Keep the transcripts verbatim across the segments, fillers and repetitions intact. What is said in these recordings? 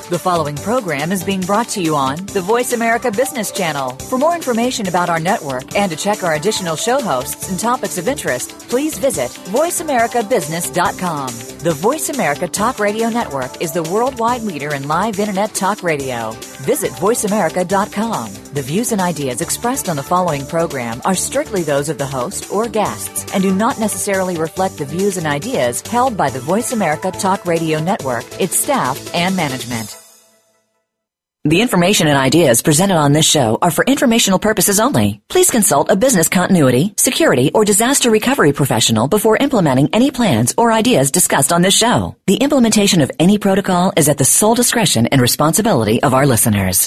The following program is being brought to you on the Voice America Business Channel. For more information about our network and to check our additional show hosts and topics of interest, please visit voice america business dot com. The Voice America Talk Radio Network is the worldwide leader in live Internet talk radio. Visit voice america dot com. The views and ideas expressed on the following program are strictly those of the host or guests and do not necessarily reflect the views and ideas held by the Voice America Talk Radio Network, its staff, and management. The information and ideas presented on this show are for informational purposes only. Please consult a business continuity, security, or disaster recovery professional before implementing any plans or ideas discussed on this show. The implementation of any protocol is at the sole discretion and responsibility of our listeners.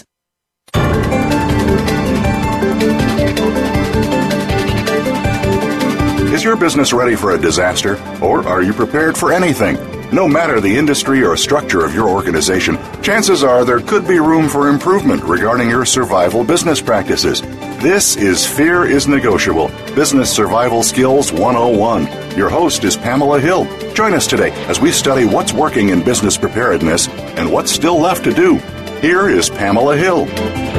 Is your business ready for a disaster, or are you prepared for anything? No matter the industry or structure of your organization, chances are there could be room for improvement regarding your survival business practices. This is Fear is Negotiable, Business Survival Skills one oh one. Your host is Pamela Hill. Join us today as we study what's working in business preparedness and what's still left to do. Here is Pamela Hill.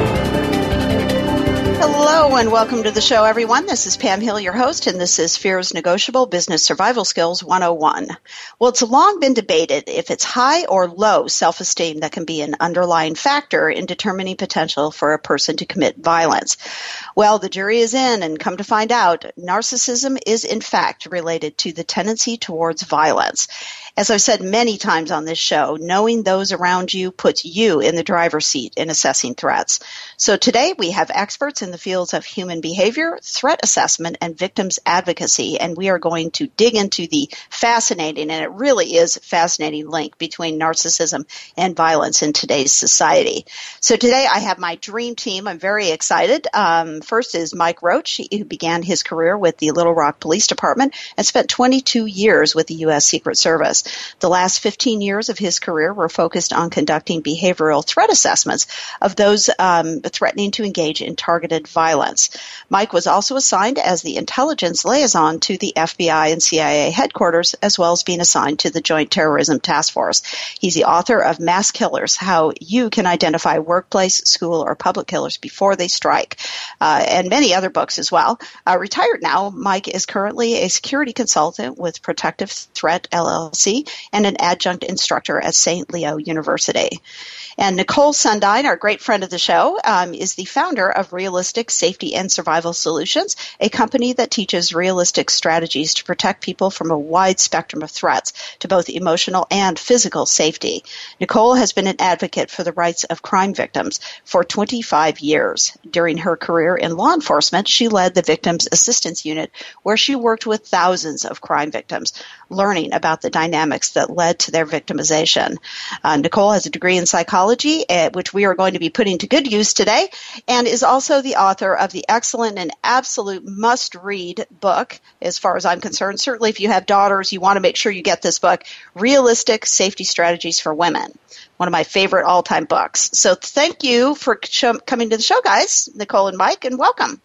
Hello and welcome to the show, everyone. This is Pam Hill, your host, and this is Fear is Negotiable, Business Survival Skills one oh one. Well, it's long been debated if it's high or low self-esteem that can be an underlying factor in determining potential for a person to commit violence. Well, the jury is in, and come to find out, narcissism is in fact related to the tendency towards violence. As I've said many times on this show, knowing those around you puts you in the driver's seat in assessing threats. So today we have experts in the fields of human behavior, threat assessment, and victims advocacy, and we are going to dig into the fascinating, and it really is a fascinating link between narcissism and violence in today's society. So today I have my dream team. I'm very excited. Um, first is Mike Roach, who began his career with the Little Rock Police Department and spent twenty-two years with the U S Secret Service. The last fifteen years of his career were focused on conducting behavioral threat assessments of those um, threatening to engage in targeted violence. Mike was also assigned as the intelligence liaison to the F B I and C I A headquarters, as well as being assigned to the Joint Terrorism Task Force. He's the author of Mass Killers, How You Can Identify Workplace, School, or Public Killers Before They Strike, uh, and many other books as well. Uh, retired now, Mike is currently a security consultant with Protective Threat L L C and an adjunct instructor at Saint Leo University. And Nicole Sundine, our great friend of the show, um, is the founder of Realistic Safety and Survival Solutions, a company that teaches realistic strategies to protect people from a wide spectrum of threats to both emotional and physical safety. Nicole has been an advocate for the rights of crime victims for twenty-five years. During her career in law enforcement, she led the Victims Assistance Unit, where she worked with thousands of crime victims, learning about the dynamics that led to their victimization. Uh, Nicole has a degree in psychology, uh, which we are going to be putting to good use today, and is also the author of the excellent and absolute must-read book, as far as I'm concerned. Certainly if you have daughters, you want to make sure you get this book, Realistic Safety Strategies for Women. One of my favorite all-time books. So thank you for show, coming to the show, guys, Nicole and Mike, and welcome.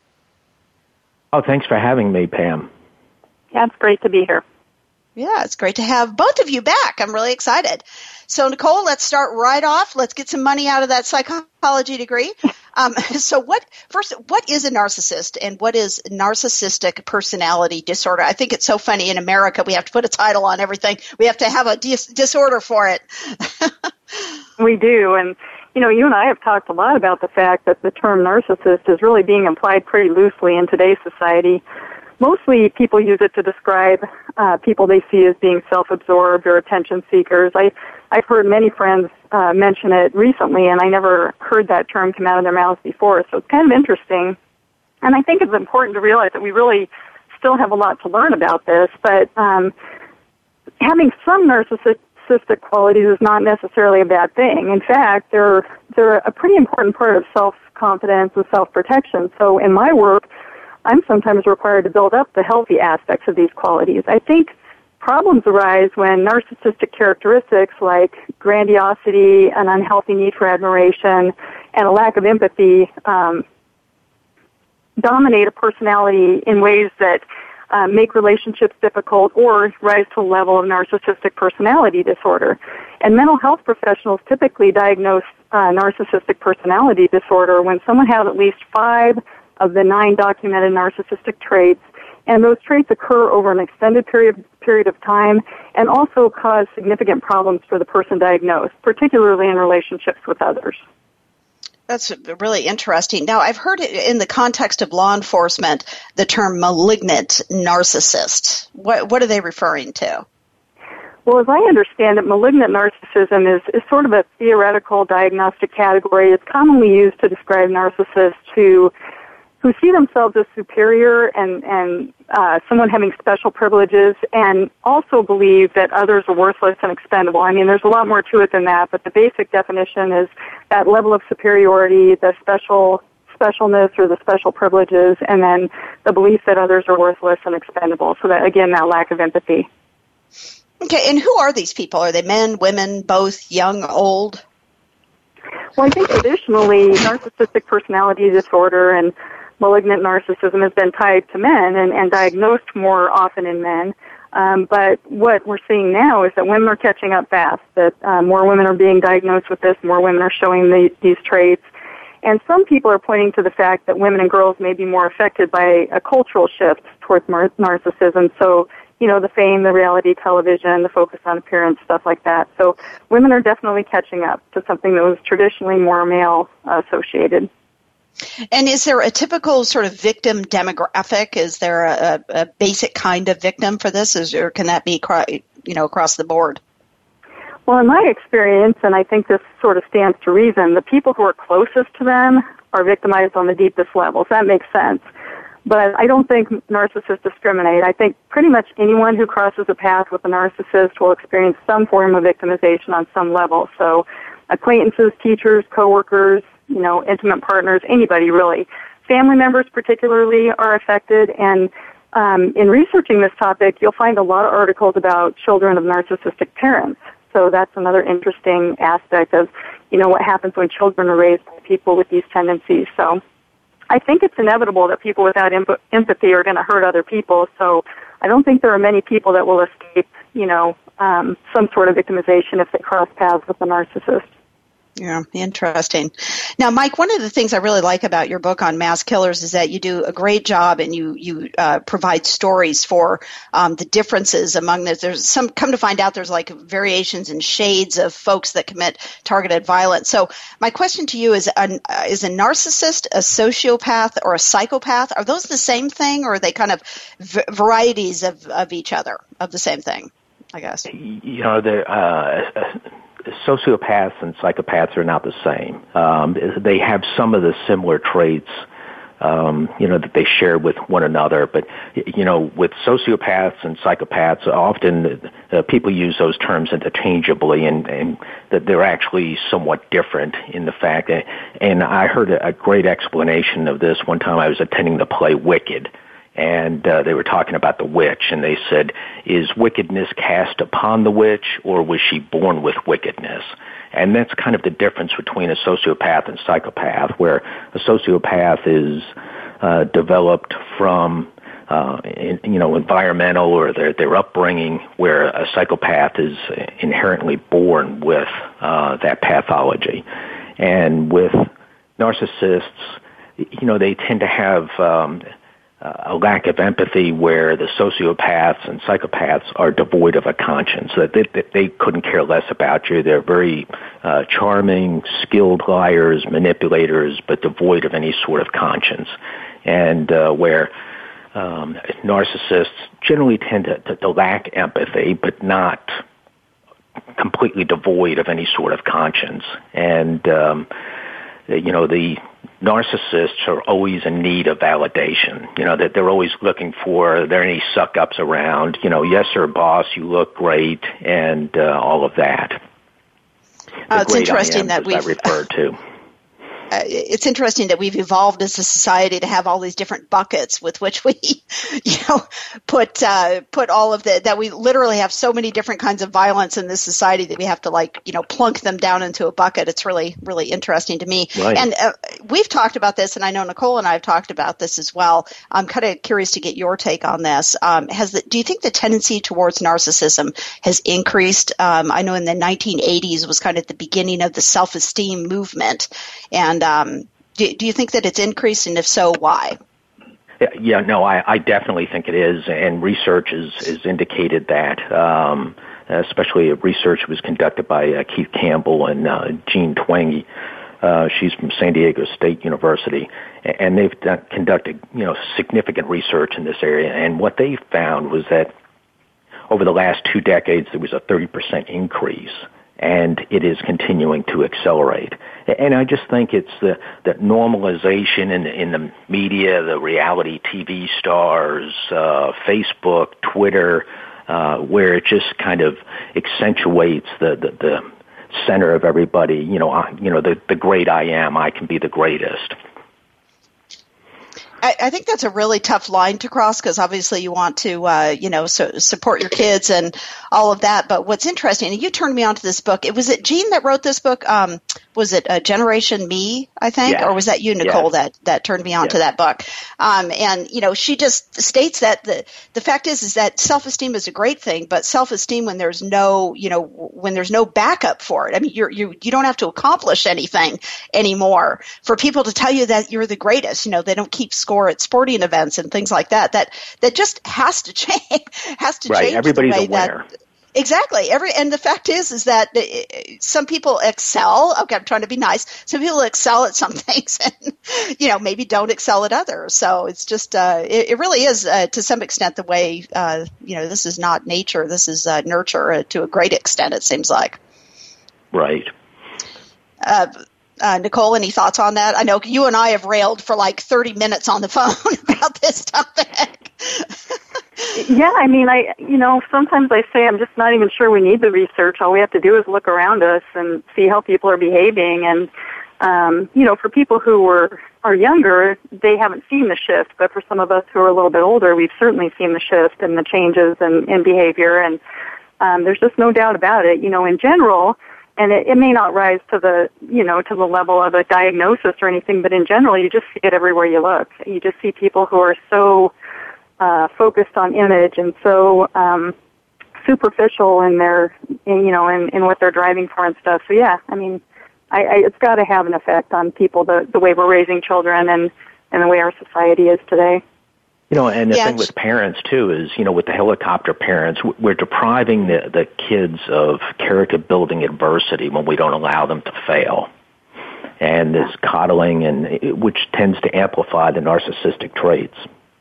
Oh, thanks for having me, Pam. Yeah, it's great to be here. Yeah, it's great to have both of you back. I'm really excited. So, Nicole, let's start right off. Let's get some money out of that psychology degree. Um, so what, first, what is a narcissist and what is narcissistic personality disorder? I think it's so funny in America we have to put a title on everything. We have to have a dis- disorder for it. We do. And, you know, you and I have talked a lot about the fact that the term narcissist is really being applied pretty loosely in today's society. Mostly people use it to describe uh, people they see as being self-absorbed or attention seekers. I, I've heard many friends uh, mention it recently, and I never heard that term come out of their mouths before, so it's kind of interesting. And I think it's important to realize that we really still have a lot to learn about this, but um, having some narcissistic qualities is not necessarily a bad thing. In fact, they're, they're a pretty important part of self-confidence and self-protection. So in my work, I'm sometimes required to build up the healthy aspects of these qualities. I think problems arise when narcissistic characteristics like grandiosity, an unhealthy need for admiration, and a lack of empathy um, dominate a personality in ways that uh, make relationships difficult, or rise to a level of narcissistic personality disorder. And mental health professionals typically diagnose uh, narcissistic personality disorder when someone has at least five of the nine documented narcissistic traits, and those traits occur over an extended period period of time and also cause significant problems for the person diagnosed, particularly in relationships with others. That's really interesting. Now, I've heard it in the context of law enforcement, the term malignant narcissist. What, what are they referring to? Well, as I understand it, malignant narcissism is, is sort of a theoretical diagnostic category. It's commonly used to describe narcissists who who see themselves as superior and, and uh, someone having special privileges, and also believe that others are worthless and expendable. I mean, there's a lot more to it than that, but the basic definition is that level of superiority, the special specialness or the special privileges, and then the belief that others are worthless and expendable. So that, again, that lack of empathy. Okay, and who are these people? Are they men, women, both, young, old? Well, I think traditionally narcissistic personality disorder and malignant narcissism has been tied to men and, and diagnosed more often in men. Um, but what we're seeing now is that women are catching up fast, that uh, more women are being diagnosed with this, more women are showing the, these traits. And some people are pointing to the fact that women and girls may be more affected by a cultural shift towards mar- narcissism. So, you know, the fame, the reality television, the focus on appearance, stuff like that. So women are definitely catching up to something that was traditionally more male uh, associated. And is there a typical sort of victim demographic? Is there a, a basic kind of victim for this, is, or can that be, you know, across the board? Well, in my experience, and I think this sort of stands to reason, the people who are closest to them are victimized on the deepest levels. That makes sense. But I don't think narcissists discriminate. I think pretty much anyone who crosses a path with a narcissist will experience some form of victimization on some level. So acquaintances, teachers, coworkers, you know, intimate partners, anybody really. Family members particularly are affected, and um, in researching this topic, you'll find a lot of articles about children of narcissistic parents. So that's another interesting aspect of, you know, what happens when children are raised by people with these tendencies. So I think it's inevitable that people without emp- empathy are going to hurt other people. So I don't think there are many people that will escape, you know, um, some sort of victimization if they cross paths with a narcissist. Yeah, interesting. Now, Mike, one of the things I really like about your book on mass killers is that you do a great job, and you you uh, provide stories for um, the differences among this. There's some, come to find out, there's like variations and shades of folks that commit targeted violence. So, my question to you is: uh, is a narcissist a sociopath or a psychopath? Are those the same thing, or are they kind of v- varieties of, of each other, of the same thing? I guess. You know, they're. Uh, Sociopaths and psychopaths are not the same. Um, they have some of the similar traits, um, you know, that they share with one another. But, you know, with sociopaths and psychopaths, often uh, people use those terms interchangeably, and, and that they're actually somewhat different in the fact that, and I heard a, a great explanation of this one time. I was attending the play Wicked, and uh, they were talking about the witch, and they said, is wickedness cast upon the witch, or was she born with wickedness? And that's kind of the difference between a sociopath and psychopath, where a sociopath is uh, developed from, uh, in, you know, environmental or their, their upbringing, where a psychopath is inherently born with uh, that pathology. And with narcissists, you know, they tend to have um, a lack of empathy, where the sociopaths and psychopaths are devoid of a conscience. That they, they, they couldn't care less about you. They're very uh, charming, skilled liars, manipulators, but devoid of any sort of conscience. And uh, where um, narcissists generally tend to, to, to lack empathy, but not completely devoid of any sort of conscience. And um, you know, the narcissists are always in need of validation. You know, that they're always looking for, are there any suck-ups around? You know, yes, sir, boss, you look great, and uh, all of that. Uh, it's interesting I am, that we've referred to. it's interesting that we've evolved as a society to have all these different buckets with which we, you know, put uh, put all of the, that we literally have so many different kinds of violence in this society that we have to, like, you know, plunk them down into a bucket. It's really, really interesting to me. Right. And uh, we've talked about this, and I know Nicole and I have talked about this as well. I'm kind of curious to get your take on this. Um, has the, do you think the tendency towards narcissism has increased? Um, I know in the nineteen eighties was kind of the beginning of the self-esteem movement. And um, do, do you think that it's increased, and if so, why? Yeah, no, I, I definitely think it is, and research has, has indicated that. Um, especially research was conducted by uh, Keith Campbell and uh, Jean Twenge. Uh, she's from San Diego State University, and they've done, conducted, you know, significant research in this area. And what they found was that over the last two decades, there was a thirty percent increase, and it is continuing to accelerate. And I just think it's the, the normalization in the, in the media, the reality T V stars, uh, Facebook, Twitter, uh, where it just kind of accentuates the, the, the center of everybody. You know, I, you know, the, the great I am, I can be the greatest. I, I think that's a really tough line to cross, because obviously you want to, uh, you know, so, support your kids and all of that. But what's interesting, and you turned me on to this book. It was it Jean that wrote this book? Um, was it uh, Generation Me, I think? Yes. Or was that you, Nicole, yes. that, that turned me on yes. to that book? Um, and, you know, she just states that the, the fact is, is that self-esteem is a great thing, but self-esteem when there's no, you know, when there's no backup for it. I mean, you're, you, you don't have to accomplish anything anymore for people to tell you that you're the greatest. You know, they don't keep score at sporting events and things like that. That, that just has to change, has to right. change. Everybody's the way a winner. That, Exactly. Every and the fact is, is that some people excel. Okay, I'm trying to be nice. Some people excel at some things, and you know, maybe don't excel at others. So it's just, uh, it, it really is uh, to some extent the way, uh, you know, this is not nature. This is uh, nurture uh, to a great extent. It seems like. Right. Uh, uh, Nicole, any thoughts on that? I know you and I have railed for like thirty minutes on the phone about this topic. Yeah, I mean, I, you know, sometimes I say I'm just not even sure we need the research. All we have to do is look around us and see how people are behaving. And, um, you know, for people who were, are younger, they haven't seen the shift. But for some of us who are a little bit older, we've certainly seen the shift and the changes in, in behavior. And um, there's just no doubt about it. You know, in general, and it, it may not rise to the, you know, to the level of a diagnosis or anything, but in general, you just see it everywhere you look. You just see people who are so Uh, focused on image and so um, superficial in their, in, you know, in, in what they're driving for and stuff. So yeah, I mean, I, I, it's got to have an effect on people, the, the way we're raising children and, and the way our society is today. You know, and the yeah, thing with parents too is, you know, with the helicopter parents, we're depriving the, the kids of character building adversity when we don't allow them to fail. And this coddling, and which tends to amplify the narcissistic traits.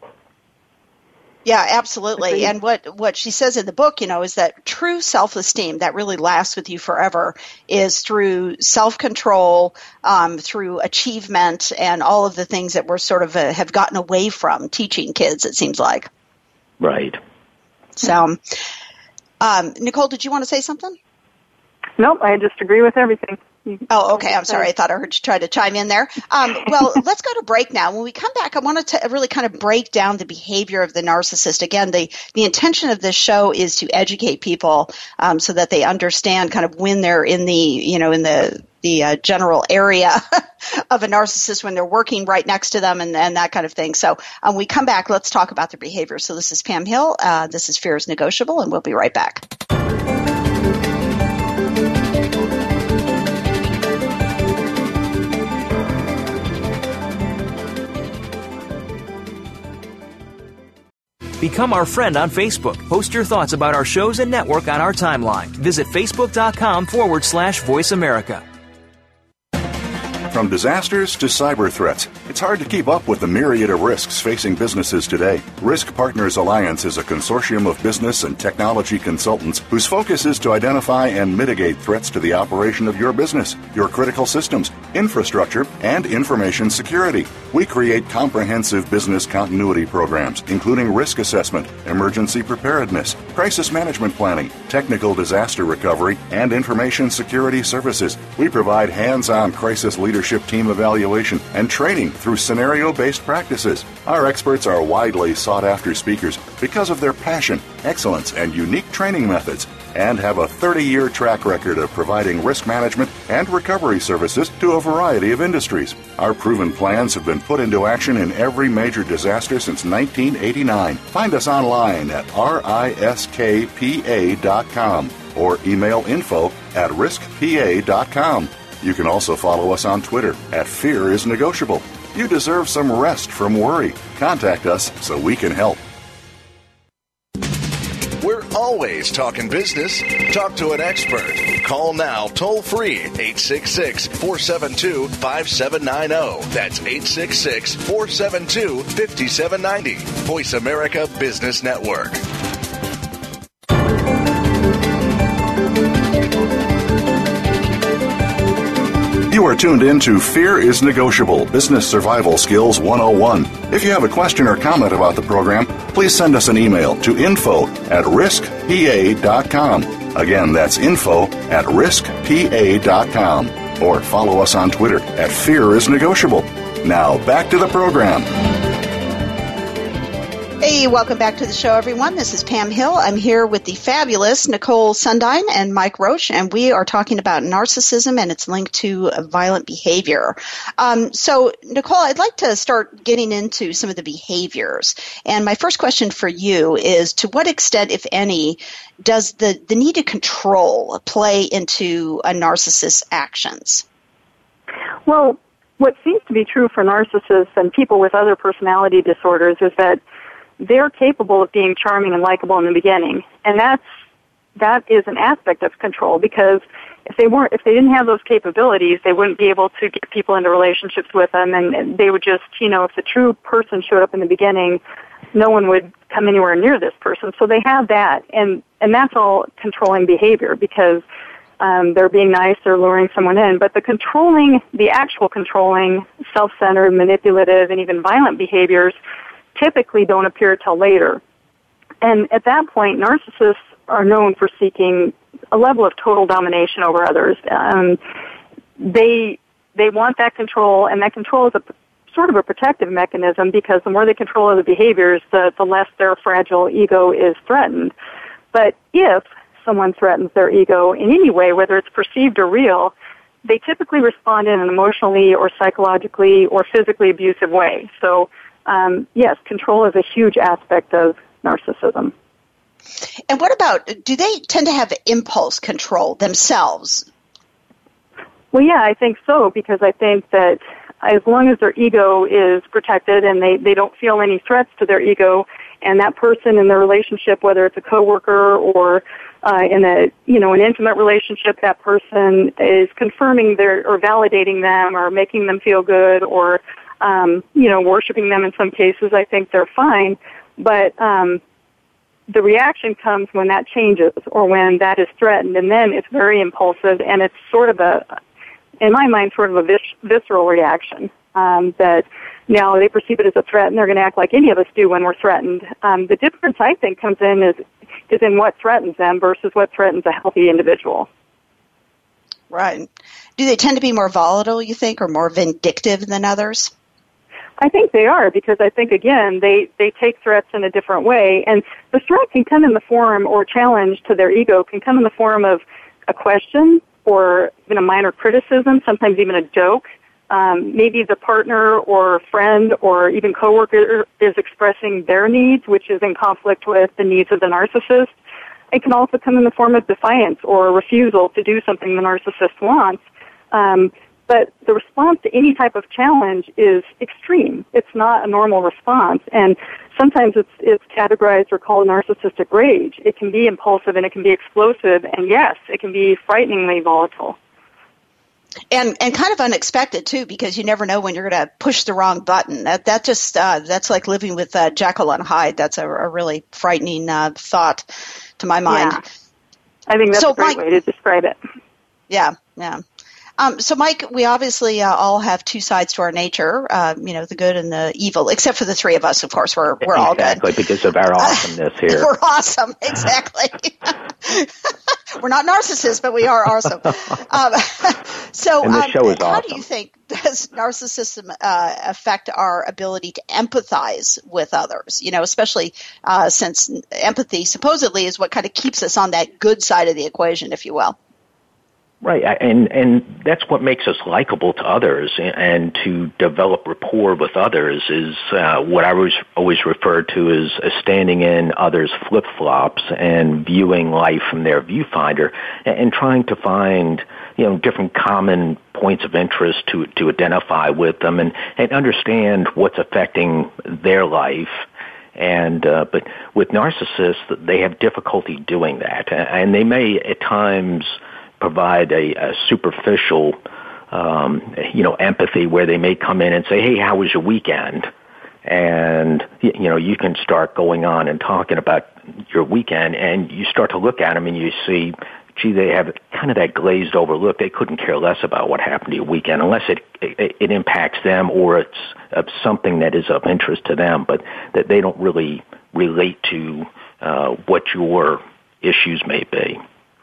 Yeah, absolutely. And what, what she says in the book, you know, is that true self-esteem that really lasts with you forever is through self-control, um, through achievement, and all of the things that we're sort of uh, have gotten away from teaching kids, it seems like. Right. So, um, Nicole, did you want to say something? Nope, I just agree with everything. Oh, okay. I'm sorry. I thought I heard you try to chime in there. Um, well, let's go to break now. When we come back, I wanted to really kind of break down the behavior of the narcissist. Again, the, the intention of this show is to educate people um, so that they understand kind of when they're in the, you know, in the the uh, general area of a narcissist, when they're working right next to them and, and that kind of thing. So um, we come back, let's talk about their behavior. So this is Pam Hill. Uh, this is Fear is Negotiable, and we'll be right back. Become our friend on Facebook. Post your thoughts about our shows and network on our timeline. Visit facebook.com forward slash Voice America. From disasters to cyber threats, it's hard to keep up with the myriad of risks facing businesses today. Risk Partners Alliance is a consortium of business and technology consultants whose focus is to identify and mitigate threats to the operation of your business, your critical systems, infrastructure, and information security. We create comprehensive business continuity programs, including risk assessment, emergency preparedness, crisis management planning, technical disaster recovery, and information security services. We provide hands-on crisis leadership team evaluation and training through scenario-based practices. Our experts are widely sought-after speakers because of their passion, excellence, and unique training methods, and have a thirty-year track record of providing risk management and recovery services to a variety of industries. Our proven plans have been put into action in every major disaster since nineteen eighty-nine. Find us online at riskpa dot com or email info at riskpa dot com. You can also follow us on Twitter at Fear is Negotiable. You deserve some rest from worry. Contact us so we can help. We're always talking business. Talk to an expert. Call now toll free eight six six, four seven two, five seven nine zero. That's eight six six, four seven two, five seven nine zero. Voice America Business Network. You are tuned in to Fear is Negotiable, Business Survival Skills one oh one. If you have a question or comment about the program, please send us an email to info at riskpa dot com. Again, that's info at riskpa dot com. Or follow us on Twitter at Fear is Negotiable. Now, back to the program. Hey, welcome back to the show, everyone. This is Pam Hill. I'm here with the fabulous Nicole Sundine and Mike Roche, and we are talking about narcissism and its link to violent behavior. Um, so, Nicole, I'd like to start getting into some of the behaviors. And my first question for you is, to what extent, if any, does the, the need to control play into a narcissist's actions? Well, what seems to be true for narcissists and people with other personality disorders is that they're capable of being charming and likable in the beginning, and that's that is an aspect of control, because if they weren't, if they didn't have those capabilities, they wouldn't be able to get people into relationships with them, and, and they would just, you know, if the true person showed up in the beginning, no one would come anywhere near this person. So they have that, and and that's all controlling behavior, because um, they're being nice, they're luring someone in. But the controlling, the actual controlling, self-centered, manipulative, and even violent behaviors typically don't appear till later. And at that point, narcissists are known for seeking a level of total domination over others. Um, they they want that control, and that control is a sort of a protective mechanism, because the more they control other behaviors, the, the less their fragile ego is threatened. But if someone threatens their ego in any way, whether it's perceived or real, they typically respond in an emotionally or psychologically or physically abusive way. So Um, yes, control is a huge aspect of narcissism. And what about, do they tend to have impulse control themselves? Well, yeah, I think so, because I think that as long as their ego is protected and they, they don't feel any threats to their ego, and that person in their relationship, whether it's a coworker or uh, in a, you know, an intimate relationship, that person is confirming their, or validating them, or making them feel good, or Um, you know, worshiping them in some cases, I think they're fine. But um, the reaction comes when that changes, or when that is threatened, and then it's very impulsive, and it's sort of a, in my mind, sort of a vis- visceral reaction, um, that now they perceive it as a threat, and they're going to act like any of us do when we're threatened. Um, the difference, I think, comes in is, is in what threatens them versus what threatens a healthy individual. Right. Do they tend to be more volatile, you think, or more vindictive than others? I think they are, because I think, again, they, they take threats in a different way. And the threat can come in the form, or challenge to their ego can come in the form of a question, or even a minor criticism, sometimes even a joke. Um, maybe the partner or friend or even coworker is expressing their needs, which is in conflict with the needs of the narcissist. It can also come in the form of defiance or a refusal to do something the narcissist wants. Um, But the response to any type of challenge is extreme. It's not a normal response. And sometimes it's, it's categorized or called narcissistic rage. It can be impulsive, and it can be explosive. And yes, it can be frighteningly volatile. And and kind of unexpected, too, because you never know when you're going to push the wrong button. That that just, uh, that's like living with uh, Jekyll and Hyde. That's a, a really frightening uh, thought to my mind. Yeah. I think that's so a great Mike, way to describe it. Yeah, yeah. Um, so, Mike, we obviously uh, all have two sides to our nature, uh, you know, the good and the evil, except for the three of us, of course. We're we're all good. Exactly, because of our awesomeness here. We're awesome, exactly. We're not narcissists, but we are awesome. Um, so, and this um, show is how awesome. do you think does narcissism uh, affect our ability to empathize with others? You know, especially uh, since empathy supposedly is what kind of keeps us on that good side of the equation, if you will. Right, and and that's what makes us likable to others, and to develop rapport with others is uh, what I was always referred to as, as standing in others' flip-flops and viewing life from their viewfinder, and, and trying to find, you know, different common points of interest to to identify with them and, and understand what's affecting their life. And uh, but with narcissists, they have difficulty doing that, and they may at times provide a, a superficial, um, you know, empathy where they may come in and say, "Hey, how was your weekend?" And you know, you can start going on and talking about your weekend, and you start to look at them and you see, gee, they have kind of that glazed over look. They couldn't care less about what happened to your weekend unless it it, it impacts them or it's uh, something that is of interest to them, but that they don't really relate to uh, what your issues may be.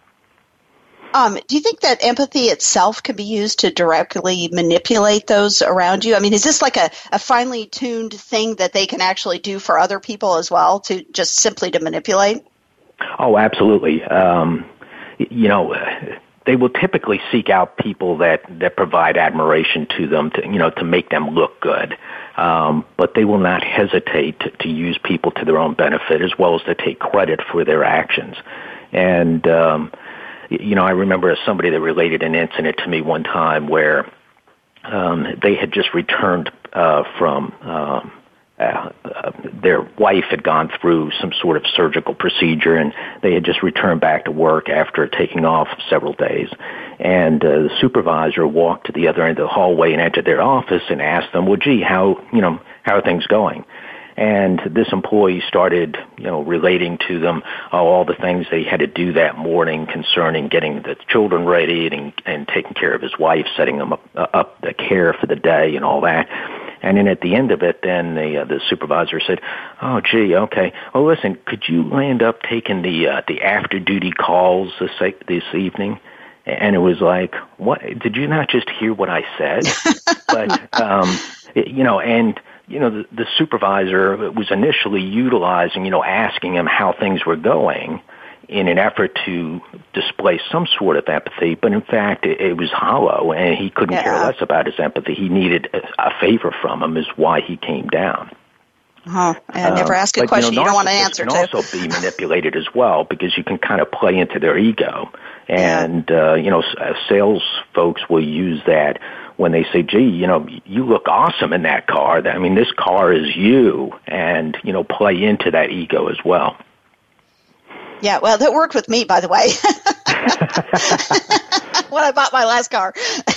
Um, do you think that empathy itself can be used to directly manipulate those around you? I mean, is this like a, a finely tuned thing that they can actually do for other people as well, to just simply to manipulate? Oh, absolutely. Um, you know, they will typically seek out people that, that provide admiration to them, to, you know, to make them look good. Um, but they will not hesitate to, to use people to their own benefit, as well as to take credit for their actions. And, um, you know, I remember somebody that related an incident to me one time where um, they had just returned uh, from um, uh, uh, their wife had gone through some sort of surgical procedure, and they had just returned back to work after taking off several days. And uh, the supervisor walked to the other end of the hallway and entered their office and asked them, "Well, gee, how you know how are things going?" And this employee started, you know, relating to them oh, all the things they had to do that morning concerning getting the children ready and, and taking care of his wife, setting them up, uh, up the care for the day and all that. And then at the end of it, then the uh, the supervisor said, "Oh, gee, okay. Well, listen, could you land up taking the uh, the after duty calls this this evening?" And it was like, "What? Did you not just hear what I said?" But um, it, you know, and. You know, the, the supervisor was initially utilizing, you know, asking him how things were going in an effort to display some sort of empathy, but in fact it, it was hollow, and he couldn't yeah. care less about his empathy. He needed a, a favor from him, is why he came down. Uh-huh. I never ask a um, question you, know, you don't want to answer can to. also be manipulated as well, because you can kind of play into their ego. And, yeah. uh, you know, sales folks will use that when they say, "Gee, you know, you look awesome in that car. I mean, this car is you," and, you know, play into that ego as well. Yeah, well, that worked with me, by the way, when I bought my last car.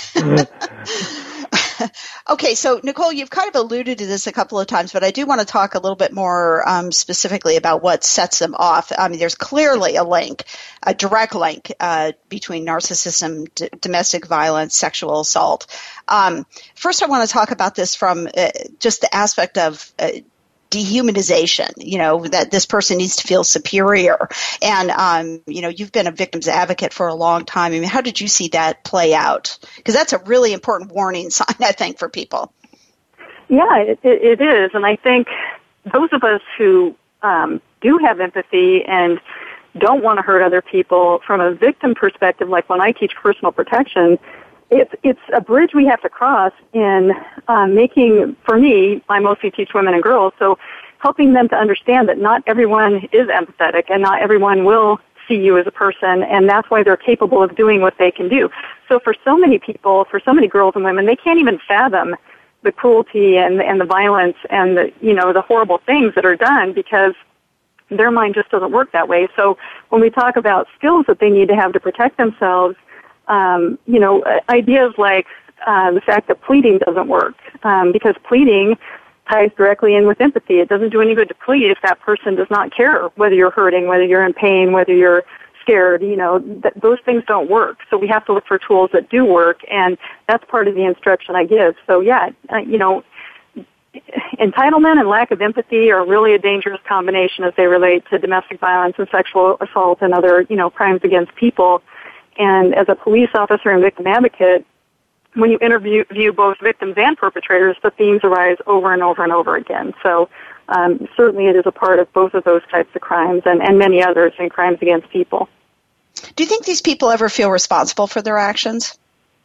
Okay, so Nicole, you've kind of alluded to this a couple of times, but I do want to talk a little bit more um, specifically about what sets them off. I mean, there's clearly a link, a direct link uh, between narcissism, d- domestic violence, sexual assault. Um, first, I want to talk about this from uh, just the aspect of uh, dehumanization, you know, that this person needs to feel superior. And, um, you know, you've been a victim's advocate for a long time. I mean, how did you see that play out? Because that's a really important warning sign, I think, for people. Yeah, it, it is. And I think those of us who um, do have empathy and don't want to hurt other people, from a victim perspective, like when I teach personal protection, It's it's a bridge we have to cross in um, making, for me, I mostly teach women and girls, so helping them to understand that not everyone is empathetic and not everyone will see you as a person, and that's why they're capable of doing what they can do. So for so many people, for so many girls and women, they can't even fathom the cruelty and, and the violence and the, you know, the horrible things that are done because their mind just doesn't work that way. So when we talk about skills that they need to have to protect themselves, Um, you know, ideas like uh, the fact that pleading doesn't work, um, because pleading ties directly in with empathy. It doesn't do any good to plead if that person does not care whether you're hurting, whether you're in pain, whether you're scared, you know, th- those things don't work. So we have to look for tools that do work, and that's part of the instruction I give. So yeah, uh, you know, entitlement and lack of empathy are really a dangerous combination as they relate to domestic violence and sexual assault and other, you know, crimes against people. And as a police officer and victim advocate, when you interview view both victims and perpetrators, the themes arise over and over and over again. So um, certainly it is a part of both of those types of crimes and, and many others in crimes against people. Do you think these people ever feel responsible for their actions?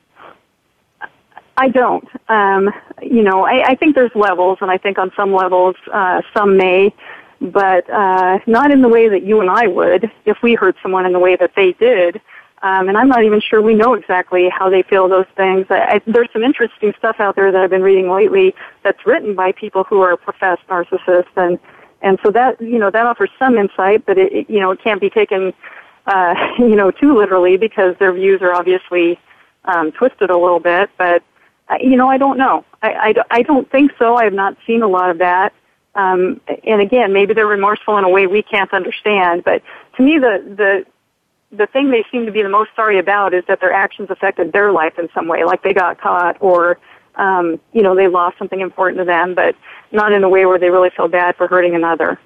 I don't. Um, you know, I, I think there's levels, and I think on some levels uh, some may, but uh, not in the way that you and I would if we hurt someone in the way that they did. Um, and I'm not even sure we know exactly how they feel those things. I, I, there's some interesting stuff out there that I've been reading lately that's written by people who are professed narcissists, and and so that you know that offers some insight, but it, it you know it can't be taken uh, you know too literally because their views are obviously um, twisted a little bit. But uh, you know I don't know. I, I, I don't think so. I have not seen a lot of that. Um, and again, maybe they're remorseful in a way we can't understand. But to me, the the the thing they seem to be the most sorry about is that their actions affected their life in some way, like they got caught or, um, you know, they lost something important to them, but not in a way where they really feel bad for hurting another.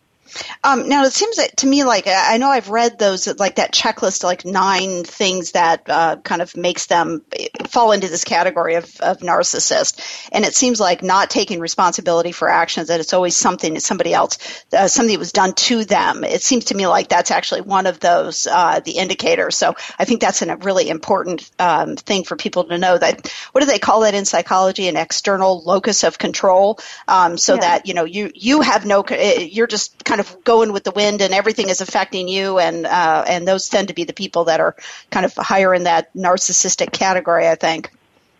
Um, now, it seems that, to me like, I know I've read those, like that checklist, like nine things that uh, kind of makes them fall into this category of, of narcissist. And it seems like not taking responsibility for actions, that it's always something that somebody else, uh, something that was done to them. It seems to me like that's actually one of those, uh, the indicators. So I think that's a really important um, thing for people to know that, what do they call that in psychology? An external locus of control. Um, so yeah. that, you know, you, you have no, you're just kind of going with the wind and everything is affecting you, and uh, and those tend to be the people that are kind of higher in that narcissistic category, I think.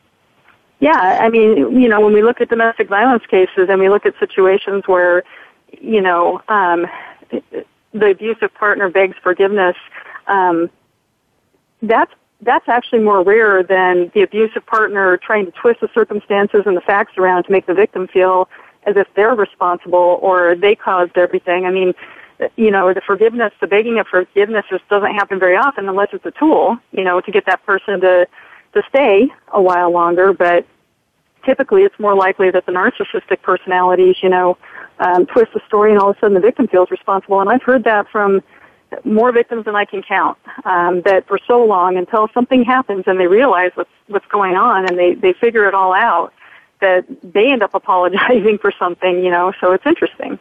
Yeah, I mean, you know, when we look at domestic violence cases and we look at situations where, you know, um, the abusive partner begs forgiveness, um, that's that's actually more rare than the abusive partner trying to twist the circumstances and the facts around to make the victim feel as if they're responsible or they caused everything. I mean, you know, the forgiveness, the begging of forgiveness just doesn't happen very often unless it's a tool, you know, to get that person to, to stay a while longer. But typically it's more likely that the narcissistic personalities, you know, um, twist the story and all of a sudden the victim feels responsible. And I've heard that from more victims than I can count, um, that for so long until something happens and they realize what's, what's going on and they, they figure it all out, that they end up apologizing for something, you know, so it's interesting.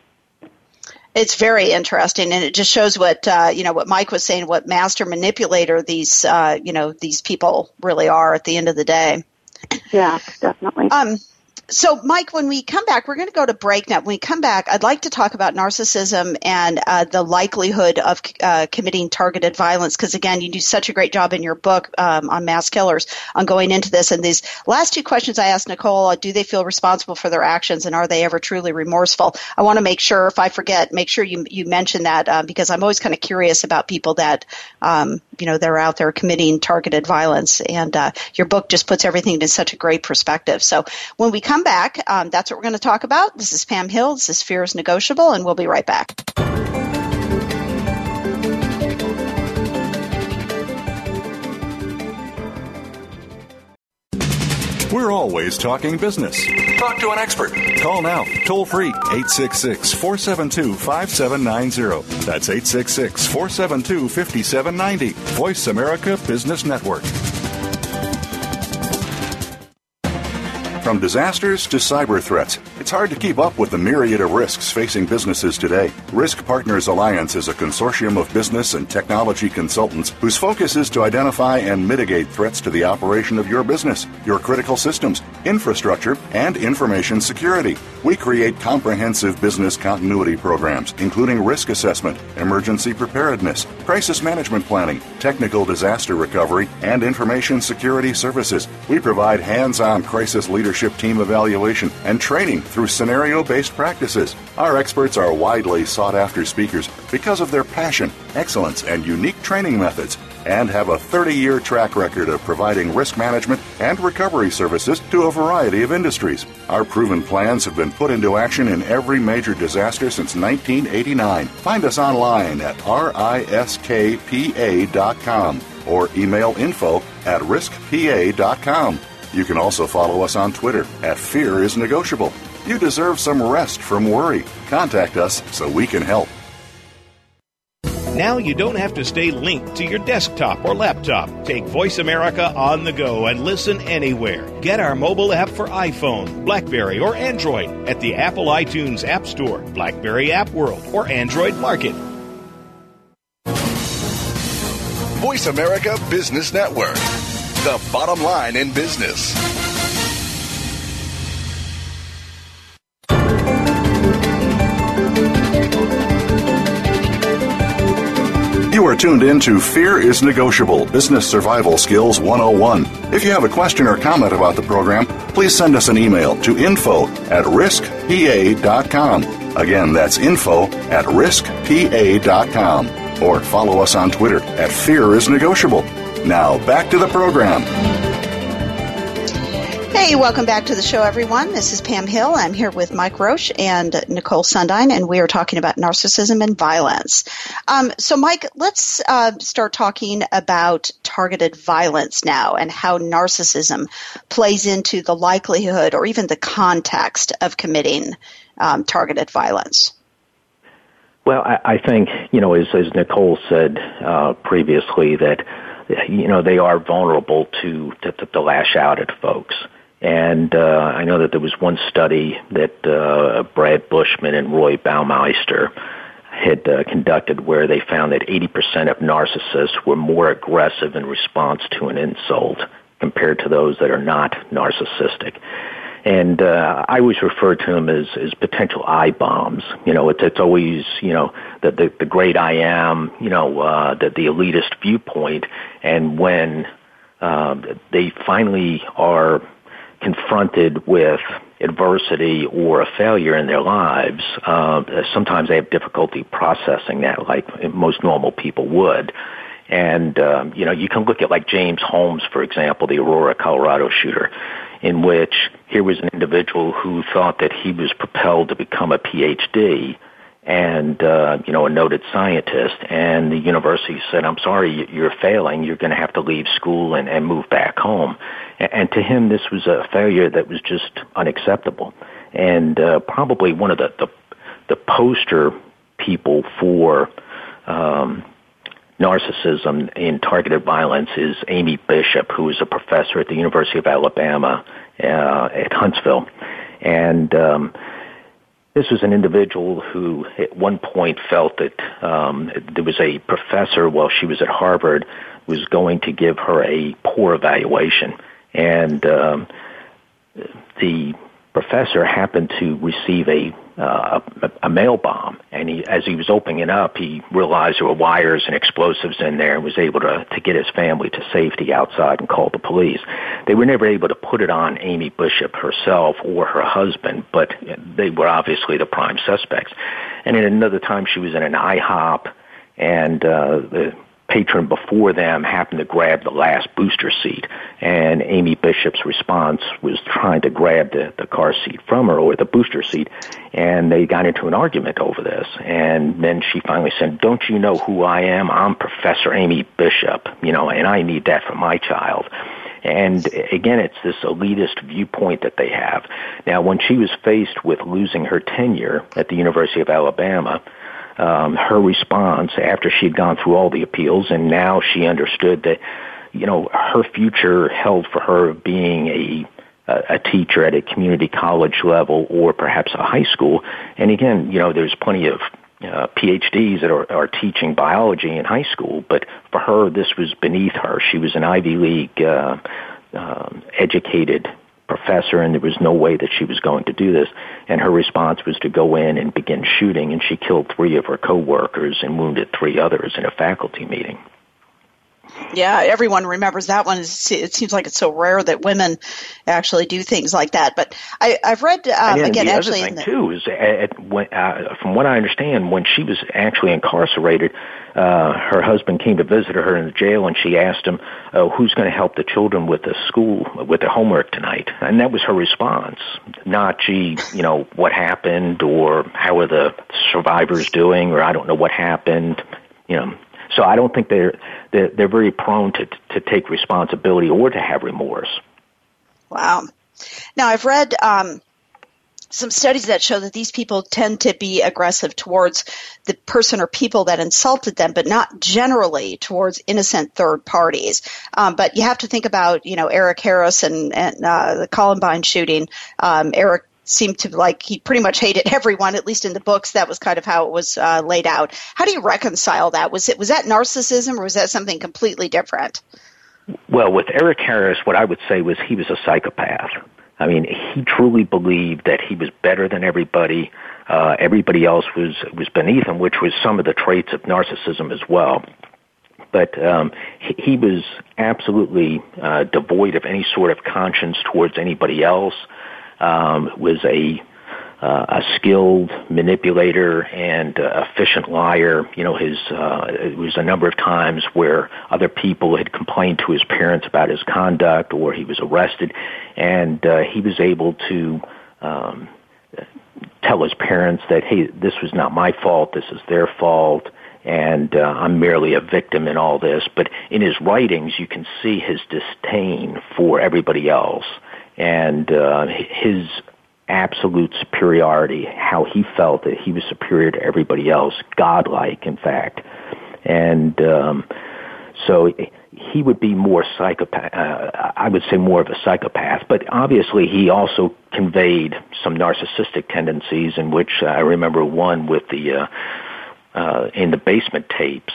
It's very interesting, and it just shows what, uh, you know, what Mike was saying, what master manipulator these, uh, you know, these people really are at the end of the day. Yeah, definitely. Um, So, Mike, when we come back, we're going to go to break now. When we come back, I'd like to talk about narcissism and uh, the likelihood of uh, committing targeted violence, because, again, you do such a great job in your book um, on mass killers on going into this. And these last two questions I asked Nicole, uh, do they feel responsible for their actions, and are they ever truly remorseful? I want to make sure, if I forget, make sure you you mention that, uh, because I'm always kind of curious about people that, um, you know, they're out there committing targeted violence. And uh, your book just puts everything in such a great perspective. So when we come back, um, that's what we're going to talk about. This is Pam Hill. This is Fear is Negotiable, and we'll be right back. We're always talking business. Talk to an expert. Call now, toll free, eight six six, four seven two, five seven nine zero. That's eight six six, four seven two, five seven nine zero. Voice America Business Network. From disasters to cyber threats, it's hard to keep up with the myriad of risks facing businesses today. Risk Partners Alliance is a consortium of business and technology consultants whose focus is to identify and mitigate threats to the operation of your business, your critical systems, infrastructure, and information security. We create comprehensive business continuity programs, including risk assessment, emergency preparedness, crisis management planning, technical disaster recovery, and information security services. We provide hands-on crisis leadership leadership team evaluation and training through scenario-based practices. Our experts are widely sought-after speakers because of their passion, excellence, and unique training methods, and have a thirty-year track record of providing risk management and recovery services to a variety of industries. Our proven plans have been put into action in every major disaster since nineteen eighty-nine. Find us online at riskpa dot com or email info at riskpa dot com. You can also follow us on Twitter at Fear is Negotiable. You deserve some rest from worry. Contact us so we can help. Now you don't have to stay linked to your desktop or laptop. Take Voice America on the go and listen anywhere. Get our mobile app for iPhone, BlackBerry, or Android at the Apple iTunes App Store, BlackBerry App World, or Android Market. Voice America Business Network, the bottom line in business. You are tuned in to Fear is Negotiable, Business Survival Skills one oh one. If you have a question or comment about the program, please send us an email to info at risk p a dot com. Again, that's info at risk p a dot com. Or follow us on Twitter at Fear is Negotiable. Now, back to the program. Hey, welcome back to the show, everyone. This is Pam Hill. I'm here with Mike Roche and Nicole Sundine, and we are talking about narcissism and violence. Um, so, Mike, let's uh, start talking about targeted violence now and how narcissism plays into the likelihood or even the context of committing um, targeted violence. Well, I, I think, you know, as, as Nicole said uh, previously, that, you know, they are vulnerable to, to, to lash out at folks. And uh, I know that there was one study that uh, Brad Bushman and Roy Baumeister had uh, conducted where they found that eighty percent of narcissists were more aggressive in response to an insult compared to those that are not narcissistic. And uh, I always refer to them as, as potential I bombs. You know, it's, it's always, you know, the, the, the great I am, you know, uh, the, the elitist viewpoint. And when uh, they finally are confronted with adversity or a failure in their lives, uh, sometimes they have difficulty processing that like most normal people would. And, um, you know, you can look at like James Holmes, for example, the Aurora, Colorado shooter, in which here was an individual who thought that he was propelled to become a P H D and, uh, you know, a noted scientist, and the university said, I'm sorry, you're failing. You're going to have to leave school and, and move back home. And, and to him, this was a failure that was just unacceptable. And uh, probably one of the, the, the poster people for um, narcissism in targeted violence is Amy Bishop, who is a professor at the University of Alabama uh, at Huntsville. And um, this was an individual who at one point felt that um, there was a professor while she was at Harvard was going to give her a poor evaluation. And um, the professor happened to receive a uh, a, a mail bomb, and he, as he was opening it up, he realized there were wires and explosives in there and was able to, to get his family to safety outside and call the police. They were never able to put it on Amy Bishop herself or her husband, but they were obviously the prime suspects. And at another time, she was in an IHOP, and uh, the patron before them happened to grab the last booster seat, and Amy Bishop's response was trying to grab the, the car seat from her, or the booster seat, and they got into an argument over this. And then she finally said, don't you know who I am? I'm Professor Amy Bishop, you know, and I need that for my child. And again, it's this elitist viewpoint that they have. Now, when she was faced with losing her tenure at the University of Alabama, Um, her response after she'd gone through all the appeals, and now she understood that, you know, her future held for her being a a teacher at a community college level or perhaps a high school. And again, you know, there's plenty of uh, P H Ds that are, are teaching biology in high school, but for her, this was beneath her. She was an Ivy League uh, uh, educated professor, and there was no way that she was going to do this. And her response was to go in and begin shooting, and she killed three of her coworkers and wounded three others in a faculty meeting. Yeah, everyone remembers that one. It seems like it's so rare that women actually do things like that. But I, I've read, um, and again, the actually... other thing, in the, too, is at, when, uh, from what I understand, when she was actually incarcerated, uh, her husband came to visit her in the jail, and she asked him, oh, who's going to help the children with the school, with their homework tonight? And that was her response. Not, gee, you know, what happened, or how are the survivors doing, or I don't know what happened, you know. So I don't think they're they're, they're very prone to to take responsibility or to have remorse. Wow. Now I've read um, some studies that show that these people tend to be aggressive towards the person or people that insulted them, but not generally towards innocent third parties. Um, but you have to think about, you know, Eric Harris and, and uh, the Columbine shooting. Um, Eric seemed to like he pretty much hated everyone, at least in the books. That was kind of how it was uh, laid out. How do you reconcile that? Was it was that narcissism, or was that something completely different? Well, with Eric Harris, what I would say was he was a psychopath. I mean, he truly believed that he was better than everybody. Uh, everybody else was was beneath him, which was some of the traits of narcissism as well. But um, he, he was absolutely uh, devoid of any sort of conscience towards anybody else. Um, was a uh, a skilled manipulator and uh, efficient liar. You know, his uh, it was a number of times where other people had complained to his parents about his conduct, or he was arrested, and uh, he was able to um, tell his parents that, hey, this was not my fault, this is their fault, and uh, I'm merely a victim in all this. But in his writings, you can see his disdain for everybody else. And uh, his absolute superiority, how he felt that he was superior to everybody else, godlike, in fact. And um, so he would be more psychopath, uh, I would say more of a psychopath. But obviously he also conveyed some narcissistic tendencies, in which uh, I remember one with the, uh, uh, in the Basement Tapes,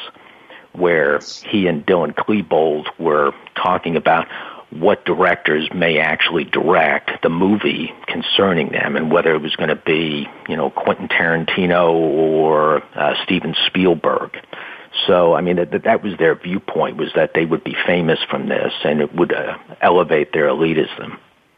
where he and Dylan Klebold were talking about what directors may actually direct the movie concerning them, and whether it was going to be, you know, Quentin Tarantino or uh, Steven Spielberg. So, I mean, that, that was their viewpoint, was that they would be famous from this, and it would uh, elevate their elitism.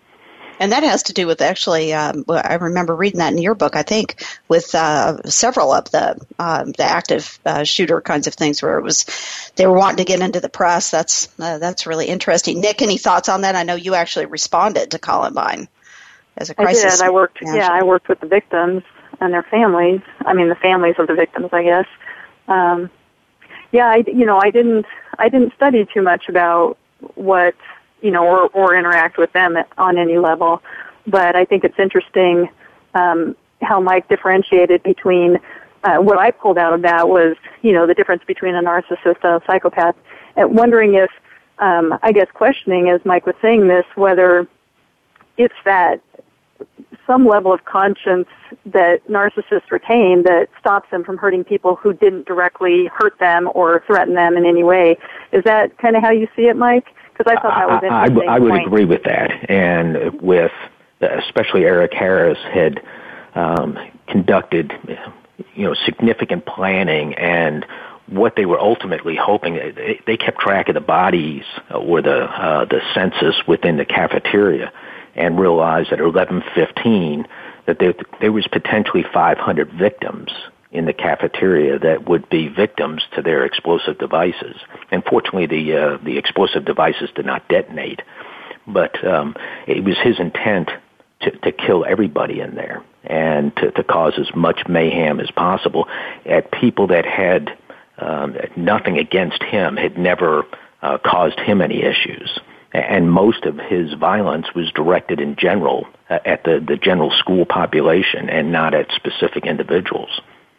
And that has to do with actually, um, I remember reading that in your book, I think, with uh, several of the um, the active uh, shooter kinds of things, where it was they were wanting to get into the press. That's uh, that's really interesting. Nick, any thoughts on that? I know you actually responded to Columbine as a crisis. I did. I worked. Manager. Yeah, I worked with the victims and their families. I mean, the families of the victims, I guess. Um, yeah, I, you know, I didn't I didn't study too much about what, you know, or, or interact with them on any level. But I think it's interesting um, how Mike differentiated between uh, what I pulled out of that was, you know, the difference between a narcissist and a psychopath. And wondering if, um, I guess questioning, as Mike was saying this, whether it's that some level of conscience that narcissists retain that stops them from hurting people who didn't directly hurt them or threaten them in any way. Is that kind of how you see it, Mike? Because I thought that was interesting. I, I, I would point. agree with that. And with, especially Eric Harris had um, conducted, you know, significant planning, and what they were ultimately hoping, they, they kept track of the bodies or the uh, the census within the cafeteria, and realized at eleven fifteen that there, there was potentially five hundred victims in the cafeteria that would be victims to their explosive devices. And fortunately, the uh, the explosive devices did not detonate. But um, it was his intent to, to kill everybody in there and to, to cause as much mayhem as possible at people that had um, nothing against him, had never uh, caused him any issues. And most of his violence was directed in general uh, at the, the general school population and not at specific individuals.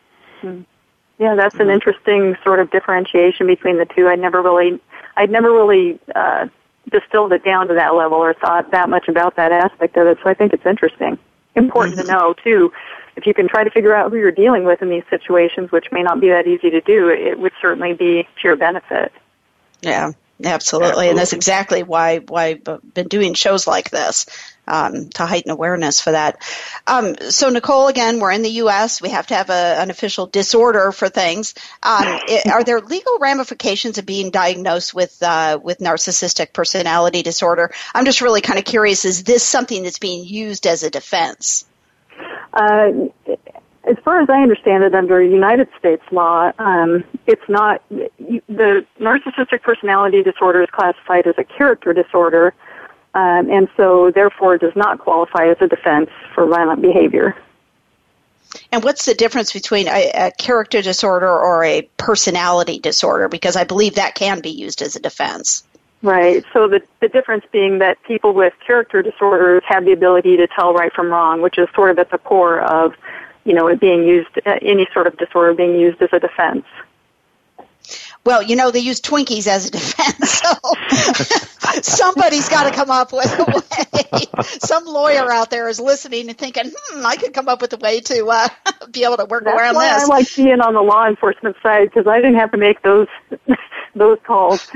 Yeah, that's an interesting sort of differentiation between the two. I never really, I'd never really uh, distilled it down to that level or thought that much about that aspect of it. So I think it's interesting, important mm-hmm. to know too. If you can try to figure out who you're dealing with in these situations, which may not be that easy to do, it would certainly be to your benefit. Yeah. Absolutely. Absolutely. And that's exactly why, why I've been doing shows like this, um, to heighten awareness for that. Um, so, Nicole, again, we're in the U S. We have to have a, an official disorder for things. Um, it, are there legal ramifications of being diagnosed with uh, with narcissistic personality disorder? I'm just really kind of curious, is this something that's being used as a defense? Uh, as far as I understand it, under United States law, um, it's not, the narcissistic personality disorder is classified as a character disorder, um, and so therefore does not qualify as a defense for violent behavior. And what's the difference between a, a character disorder or a personality disorder? Because I believe that can be used as a defense. Right. So the, the difference being that people with character disorders have the ability to tell right from wrong, which is sort of at the core of, you know, it being used, uh, any sort of disorder being used as a defense. Well, you know, they use Twinkies as a defense, so somebody's got to come up with a way. Some lawyer out there is listening and thinking, hmm, I could come up with a way to uh, be able to work That's around why this. I like being on the law enforcement side, because I didn't have to make those those calls.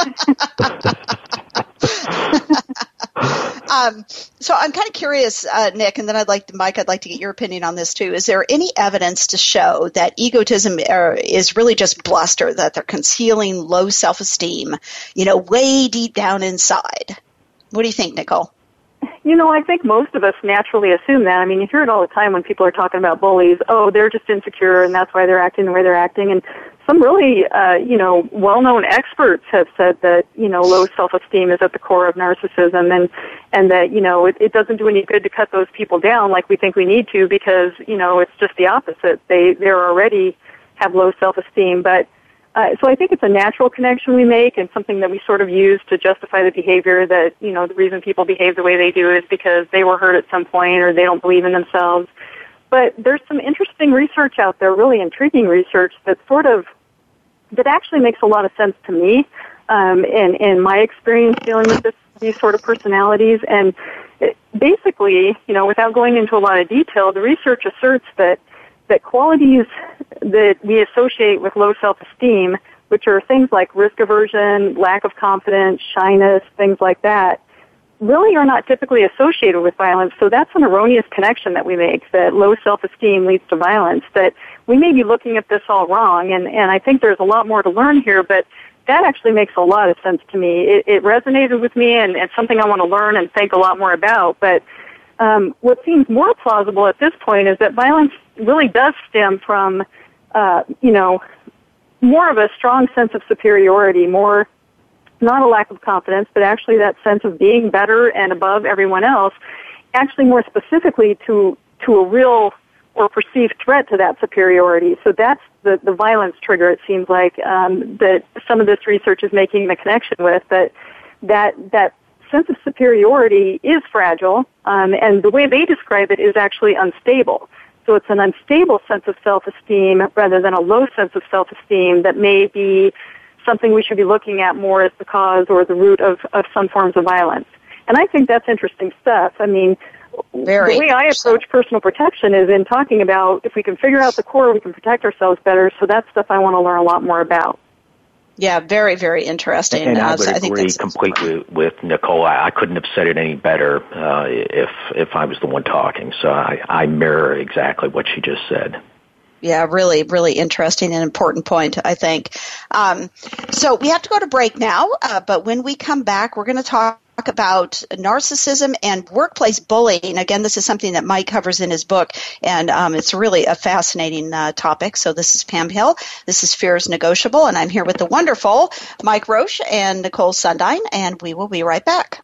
um, so I'm kind of curious, uh, Nick, and then I'd like to, Mike, I'd like to get your opinion on this too. Is there any evidence to show that egotism uh, is really just bluster, that they're concealing low self-esteem, you know, way deep down inside? What do you think, Nicole? You know, I think most of us naturally assume that. I mean, you hear it all the time when people are talking about bullies. Oh, they're just insecure, and that's why they're acting the way they're acting. And some really, uh, you know, well-known experts have said that, you know, low self-esteem is at the core of narcissism, and and that, you know, it, it doesn't do any good to cut those people down like we think we need to, because, you know, it's just the opposite. They they're already have low self-esteem, but. Uh, so I think it's a natural connection we make, and something that we sort of use to justify the behavior that, you know, the reason people behave the way they do is because they were hurt at some point or they don't believe in themselves. But there's some interesting research out there, really intriguing research that sort of, that actually makes a lot of sense to me um, in, in my experience dealing with this, these sort of personalities. And it, basically, you know, without going into a lot of detail, the research asserts that that qualities that we associate with low self-esteem, which are things like risk aversion, lack of confidence, shyness, things like that, really are not typically associated with violence. So that's an erroneous connection that we make, that low self-esteem leads to violence, that we may be looking at this all wrong, and, and I think there's a lot more to learn here, but that actually makes a lot of sense to me. It, it resonated with me, and it's something I want to learn and think a lot more about, but um, what seems more plausible at this point is that violence really does stem from, uh, you know, more of a strong sense of superiority, more, not a lack of confidence, but actually that sense of being better and above everyone else, actually more specifically to, to a real or perceived threat to that superiority. So that's the, the violence trigger, it seems like, um, that some of this research is making the connection with, that, that, that sense of superiority is fragile, um, and the way they describe it is actually unstable. So it's an unstable sense of self-esteem rather than a low sense of self-esteem that may be something we should be looking at more as the cause or the root of, of some forms of violence. And I think that's interesting stuff. I mean, Very the way I approach personal protection is in talking about if we can figure out the core, we can protect ourselves better. So that's stuff I want to learn a lot more about. Yeah, very, very interesting. And I would uh, so I agree think completely with Nicole. I, I couldn't have said it any better uh, if if I was the one talking. So I, I mirror exactly what she just said. Yeah, really, really interesting and important point, I think. Um, so we have to go to break now, uh, but when we come back, we're going to talk about narcissism and workplace bullying. Again, this is something that Mike covers in his book, and um, it's really a fascinating uh, topic. So this is Pam Hill. This is Fear is Negotiable, and I'm here with the wonderful Mike Roche and Nicole Sundine, and we will be right back.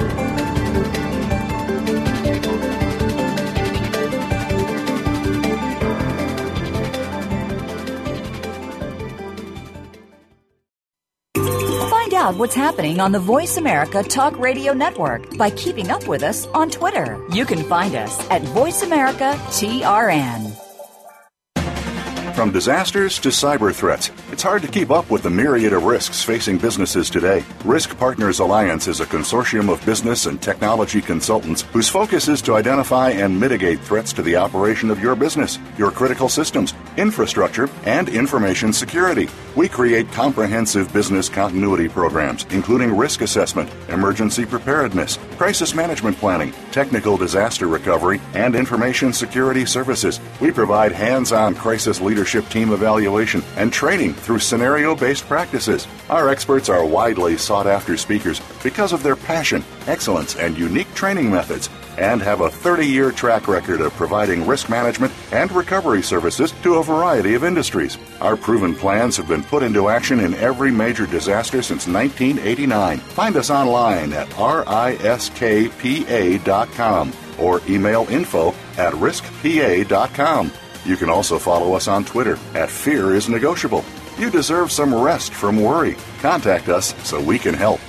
Find out what's happening on the Voice America Talk Radio Network by keeping up with us on Twitter. You can find us at Voice America T R N. From disasters to cyber threats, it's hard to keep up with the myriad of risks facing businesses today. Risk Partners Alliance is a consortium of business and technology consultants whose focus is to identify and mitigate threats to the operation of your business, your critical systems, infrastructure, and information security. We create comprehensive business continuity programs, including risk assessment, emergency preparedness, crisis management planning, technical disaster recovery, and information security services. We provide hands-on crisis leadership team evaluation and training through scenario-based practices. Our experts are widely sought-after speakers because of their passion, excellence, and unique training methods, and have a thirty-year track record of providing risk management and recovery services to a variety of industries. Our proven plans have been put into action in every major disaster since nineteen eighty-nine. Find us online at riskpa dot com or email info at riskpa dot com. You can also follow us on Twitter at Fear is Negotiable. You deserve some rest from worry. Contact us so we can help.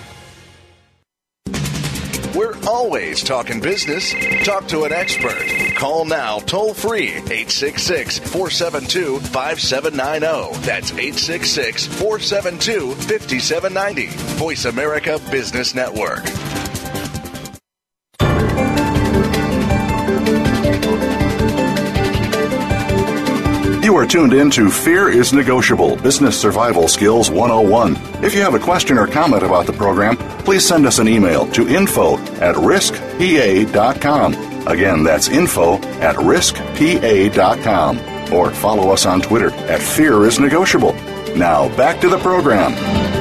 We're always talking business. Talk to an expert. Call now toll free eight six six, four seven two, five seven nine zero. That's eight six six, four seven two, five seven nine zero. Voice America Business Network. You are tuned in to Fear is Negotiable, Business Survival Skills one oh one. If you have a question or comment about the program, please send us an email to info at riskpa dot com. Again, that's info at riskpa dot com. Or follow us on Twitter at Fear is Negotiable. Now, back to the program.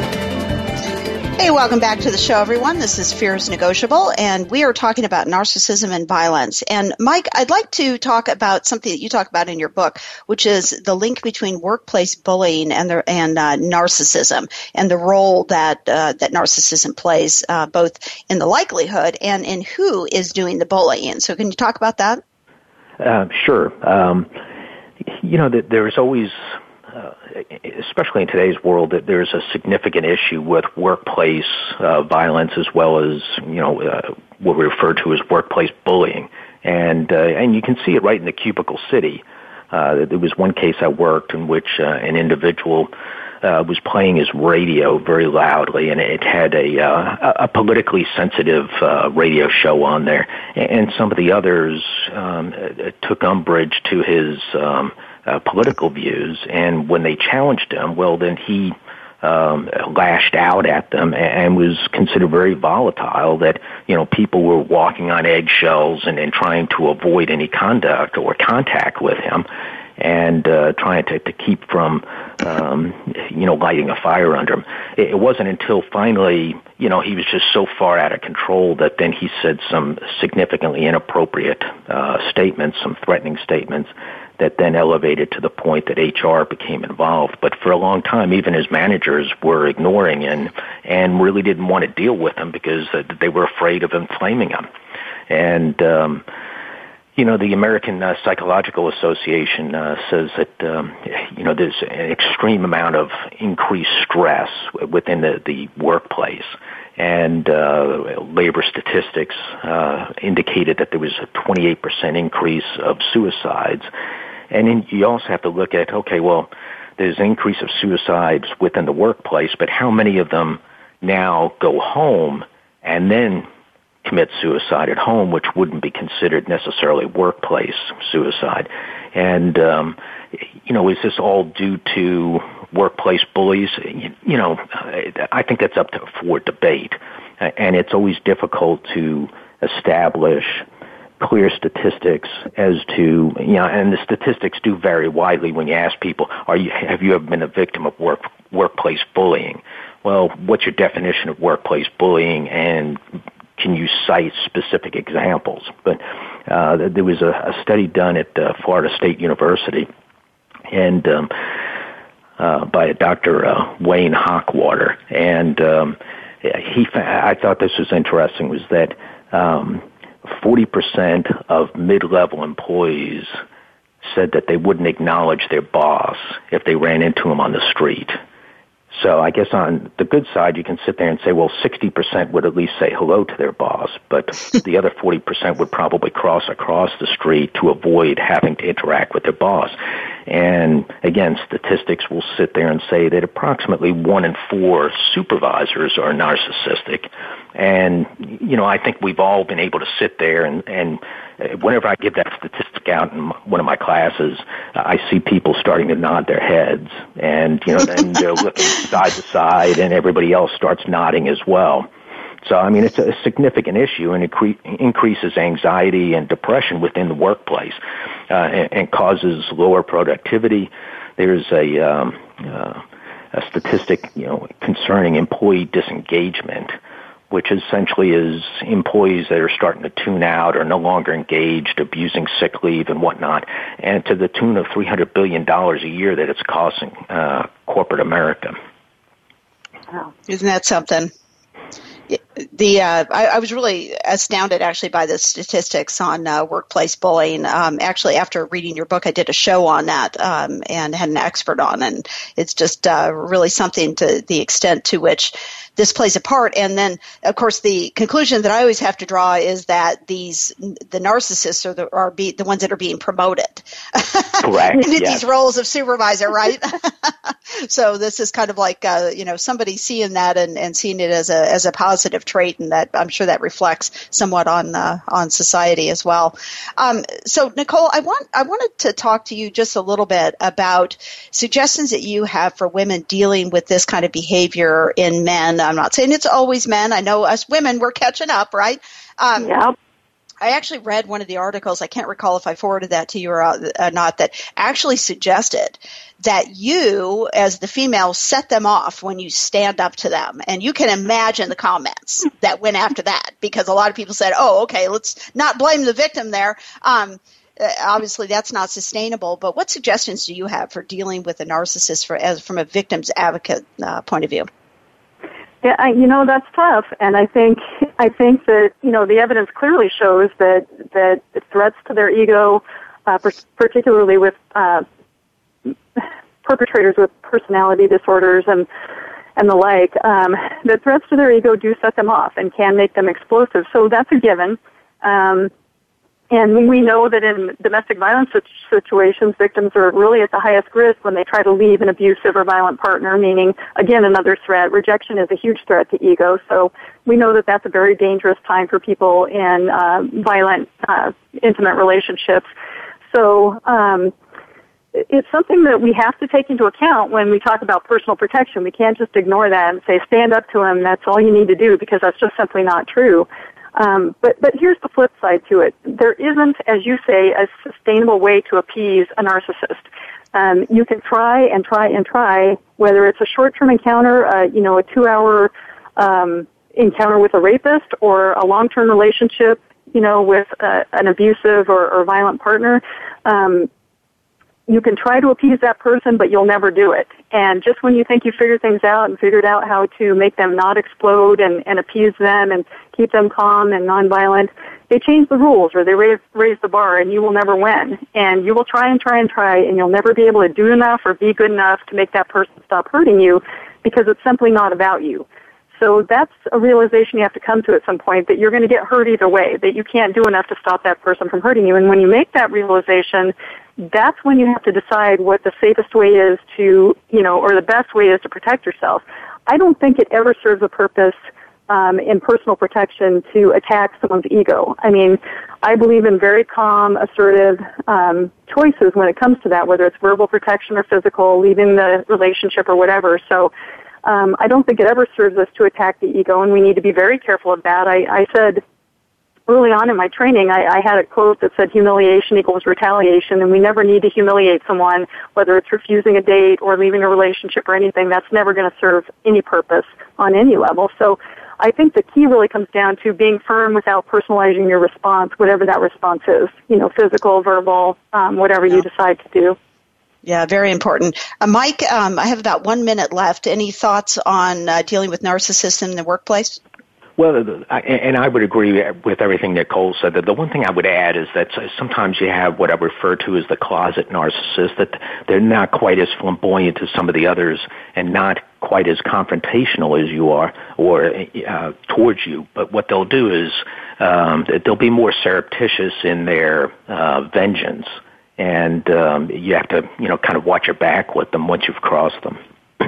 Hey, welcome back to the show, everyone. This is Fear is Negotiable, and we are talking about narcissism and violence. And Mike, I'd like to talk about something that you talk about in your book, which is the link between workplace bullying and the, and uh, narcissism, and the role that uh, that narcissism plays uh, both in the likelihood and in who is doing the bullying. So, can you talk about that? Uh, sure. Um, you know, there's always. Uh, especially in today's world, that there's a significant issue with workplace uh, violence as well as, you know, uh, what we refer to as workplace bullying. And uh, and you can see it right in the cubicle city. Uh, there was one case I worked in which uh, an individual uh, was playing his radio very loudly, and it had a, uh, a politically sensitive uh, radio show on there. And some of the others um, took umbrage to his um Uh, political views, and when they challenged him, well, then he um, lashed out at them and was considered very volatile, that, you know, people were walking on eggshells and, and trying to avoid any conduct or contact with him, and uh, trying to, to keep from, um, you know, lighting a fire under him. It, it wasn't until finally, you know, he was just so far out of control that then he said some significantly inappropriate uh, statements, some threatening statements, that then elevated to the point that H R became involved. But for a long time, even his managers were ignoring and and really didn't want to deal with him because uh, they were afraid of inflaming him. And, um, you know, the American uh, Psychological Association uh, says that, um, you know, there's an extreme amount of increased stress within the, the workplace. And uh, labor statistics uh, indicated that there was a twenty-eight percent increase of suicides. And then you also have to look at, okay, well, there's an increase of suicides within the workplace, but how many of them now go home and then commit suicide at home, which wouldn't be considered necessarily workplace suicide? And, um, you know, is this all due to workplace bullies? You know, I think that's up to, for debate. And it's always difficult to establish clear statistics as to, you know, and the statistics do vary widely when you ask people, are you, have you ever been a victim of work, workplace bullying? Well, what's your definition of workplace bullying, and can you cite specific examples? But uh, there was a, a study done at uh, Florida State University, and um, uh, by a Doctor Uh, Wayne Hockwater, and um, he, I thought this was interesting, was that um, forty percent of mid-level employees said that they wouldn't acknowledge their boss if they ran into him on the street. So I guess on the good side, you can sit there and say, well, sixty percent would at least say hello to their boss, but the other forty percent would probably cross across the street to avoid having to interact with their boss. And again, statistics will sit there and say that approximately one in four supervisors are narcissistic. And, you know, I think we've all been able to sit there and, and whenever I give that statistic out in one of my classes, I see people starting to nod their heads, and, you know, then they're looking side to side, and everybody else starts nodding as well. So, I mean, it's a significant issue, and it cre- increases anxiety and depression within the workplace, uh, and, and causes lower productivity. There's a, um, uh, a statistic, you know, concerning employee disengagement, which essentially is employees that are starting to tune out or no longer engaged, abusing sick leave and whatnot, and to the tune of three hundred billion dollars a year that it's costing uh, corporate America. Wow. Isn't that something? The uh, I, I was really astounded, actually, by the statistics on uh, workplace bullying. Um, actually, after reading your book, I did a show on that um, and had an expert on, and it's just uh, really something to the extent to which this plays a part. And then, of course, the conclusion that I always have to draw is that these the narcissists are the are be, the ones that are being promoted Correct. into yes. these roles of supervisor, right? So this is kind of like uh, you know somebody seeing that and, and seeing it as a as a positive trait, and that I'm sure that reflects somewhat on uh, on society as well. Um, so Nicole, I want I wanted to talk to you just a little bit about suggestions that you have for women dealing with this kind of behavior in men. I'm not saying it's always men. I know us women, we're catching up, right? Um, yeah. I actually read one of the articles, I can't recall if I forwarded that to you or uh, not, that actually suggested that you, as the female, set them off when you stand up to them. And you can imagine the comments that went after that, because a lot of people said, oh, okay, let's not blame the victim there. Um, obviously, that's not sustainable. But what suggestions do you have for dealing with a narcissist for, as, from a victim's advocate uh, point of view? Yeah, I, you know, that's tough, and I think I think that you know the evidence clearly shows that that threats to their ego, uh, particularly with uh, perpetrators with personality disorders and and the like, um, that threats to their ego do set them off and can make them explosive. So that's a given. Um, And we know that in domestic violence situations, victims are really at the highest risk when they try to leave an abusive or violent partner, meaning, again, another threat. Rejection is a huge threat to ego. So we know that that's a very dangerous time for people in uh, violent, uh, intimate relationships. So um, it's something that we have to take into account when we talk about personal protection. We can't just ignore that and say, stand up to him, that's all you need to do, because that's just simply not true. Um, but, but here's the flip side to it. There isn't, as you say, a sustainable way to appease a narcissist. Um, you can try and try and try, whether it's a short-term encounter, uh, you know, a two-hour um, encounter with a rapist, or a long-term relationship, you know, with uh, an abusive or, or violent partner. Um, you can try to appease that person, but you'll never do it. And just when you think you figured things out and figured out how to make them not explode and, and appease them and keep them calm and nonviolent, they change the rules or they raise, raise the bar, and you will never win. And you will try and try and try, and you'll never be able to do enough or be good enough to make that person stop hurting you, because it's simply not about you. So that's a realization you have to come to at some point, that you're going to get hurt either way, that you can't do enough to stop that person from hurting you. And when you make that realization, that's when you have to decide what the safest way is to, you know, or the best way is to protect yourself. I don't think it ever serves a purpose um, in personal protection to attack someone's ego. I mean, I believe in very calm, assertive um, choices when it comes to that, whether it's verbal protection or physical, leaving the relationship or whatever. So um, I don't think it ever serves us to attack the ego, and we need to be very careful of that. I, I said early on in my training, I, I had a quote that said humiliation equals retaliation, and we never need to humiliate someone, whether it's refusing a date or leaving a relationship or anything. That's never going to serve any purpose on any level. So I think the key really comes down to being firm without personalizing your response, whatever that response is, you know, physical, verbal, um, whatever yeah. you decide to do. Yeah, very important. Uh, Mike, um, I have about one minute left. Any thoughts on uh, dealing with narcissism in the workplace? Well, and I would agree with everything that Cole said. The one thing I would add is that sometimes you have what I refer to as the closet narcissist, that they're not quite as flamboyant as some of the others and not quite as confrontational as you are or uh, towards you. But what they'll do is um, they'll be more surreptitious in their uh, vengeance, and um, you have to, you know, kind of watch your back with them once you've crossed them.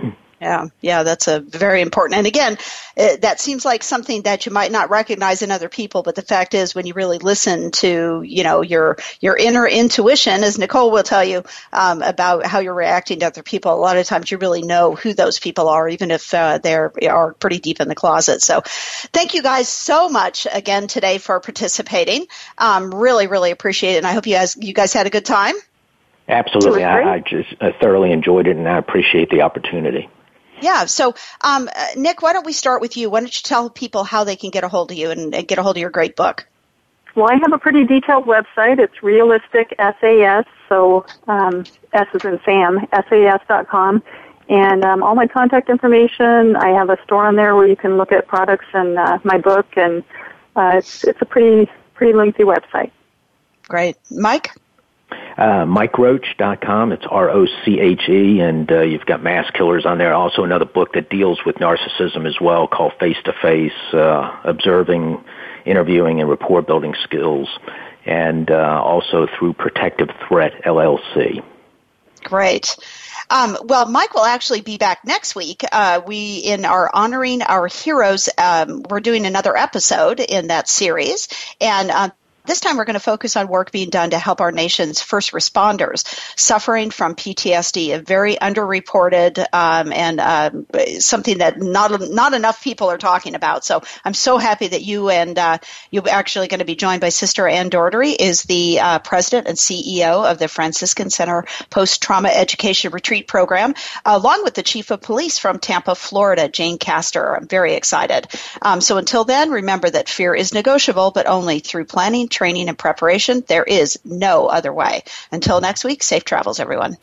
Yeah, yeah, that's a very important. And again, it, that seems like something that you might not recognize in other people, but the fact is, when you really listen to, you know, your your inner intuition, as Nicole will tell you um, about how you're reacting to other people, a lot of times you really know who those people are, even if uh, they're are pretty deep in the closet. So, thank you guys so much again today for participating. Um, really, really appreciate it, and I hope you guys you guys had a good time. Absolutely, I, I just uh, thoroughly enjoyed it, and I appreciate the opportunity. Yeah. So, um, uh, Nick, why don't we start with you? Why don't you tell people how they can get a hold of you and, and get a hold of your great book? Well, I have a pretty detailed website. It's Realistic S A S, so um, S is in Sam, S A S dot com. And um, all my contact information, I have a store on there where you can look at products and uh, my book, and uh, it's, it's a pretty, pretty lengthy website. Great. Mike? Uh, Mike Roach dot com. It's R O C H E, and uh, you've got Mass Killers on there. Also another book that deals with narcissism as well, called Face to Face, uh, Observing, Interviewing, and Rapport Building Skills, and uh, also through Protective Threat, L L C. Great. Um, well, Mike will actually be back next week. Uh, we, in our Honoring Our Heroes, um, we're doing another episode in that series, and uh, this time we're going to focus on work being done to help our nation's first responders suffering from P T S D, a very underreported um, and um, something that not not enough people are talking about. So I'm so happy that you and uh, you're actually going to be joined by Sister Ann Doherty, is the uh, president and C E O of the Franciscan Center Post-Trauma Education Retreat Program, along with the chief of police from Tampa, Florida, Jane Castor. I'm very excited. Um, so until then, remember that fear is negotiable, but only through planning, training, and preparation. There is no other way. Until next week, safe travels, everyone.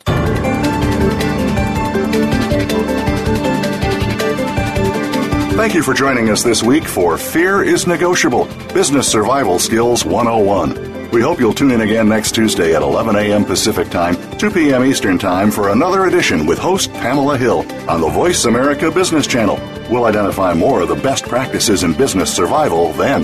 Thank you for joining us this week for Fear is Negotiable, Business Survival Skills one oh one. We hope you'll tune in again next Tuesday at eleven a.m. Pacific Time, two p.m. Eastern Time for another edition with host Pamela Hill on the Voice America Business Channel. We'll identify more of the best practices in business survival then.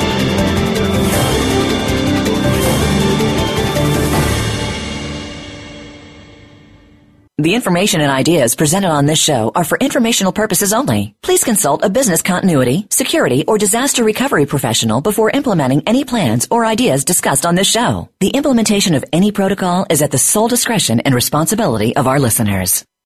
The information and ideas presented on this show are for informational purposes only. Please consult a business continuity, security, or disaster recovery professional before implementing any plans or ideas discussed on this show. The implementation of any protocol is at the sole discretion and responsibility of our listeners.